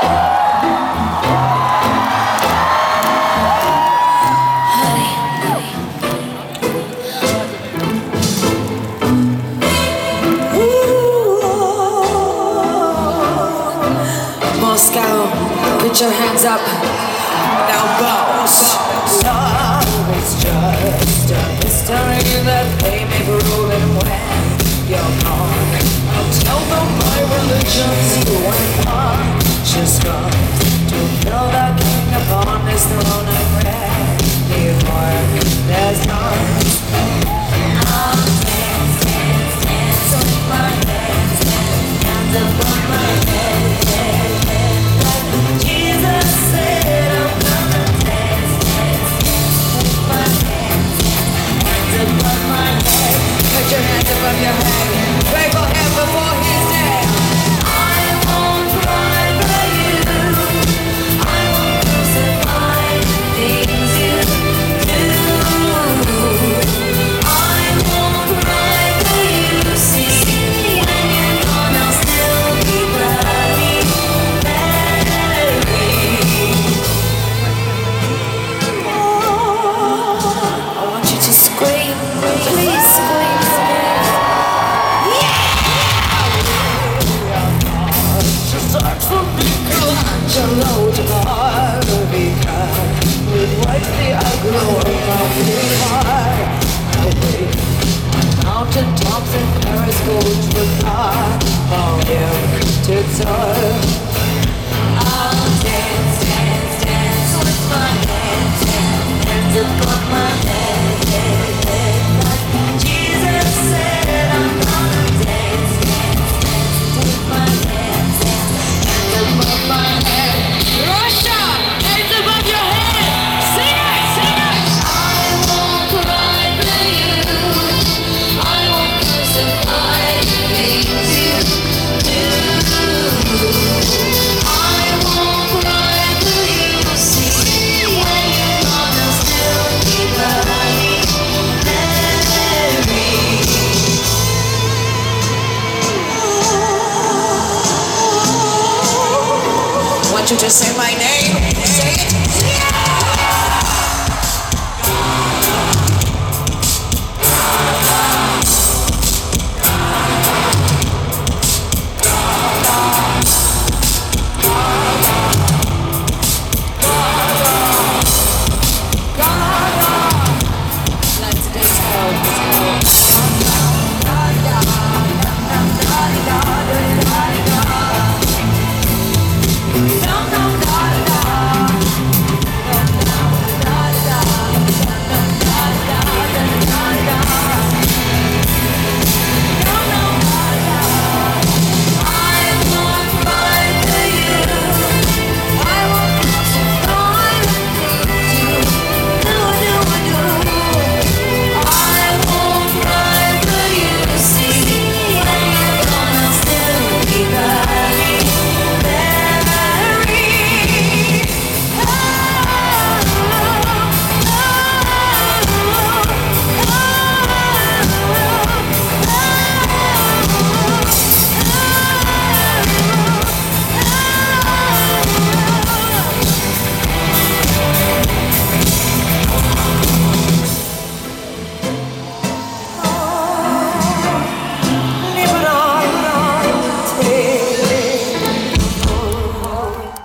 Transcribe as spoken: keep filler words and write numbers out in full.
Moscow, put your hands up. Now bounce. Love is just a history that they may rule, and when you're gone, I'll tell them my religion's you and conscious comes to feel the king upon his throne. I pray before there's none. I'll dance, dance, dance with my hands, hands, hands above my head. Jesus said I'm gonna dance, dance, dance with my hands, hands above my head. Put your hands above your head. Pray for him before he's dead. I won't cry for you. I won't crucify the things you do. I won't cry for you. See, when you're gone, I'll still be bloody Mary. I want you to scream, please scream. Start from Michelangelo to the heart of Ica, with white the aglow of my heart. I wait on mountain tops in Paris, gold with car, volume to tour. I'll dance, dance, dance with my hands, hands, hands above my head, head, head. Like Jesus said, I'm gonna dance, dance, dance with my hands, hands, hands above my head. Russia, hands above your head. Sing it, sing it. I won't cry for you. I won't crucify the things you do. I won't cry for you. See, when you're gone, I'll still be bloody Mary. Want you to say my name? Say it.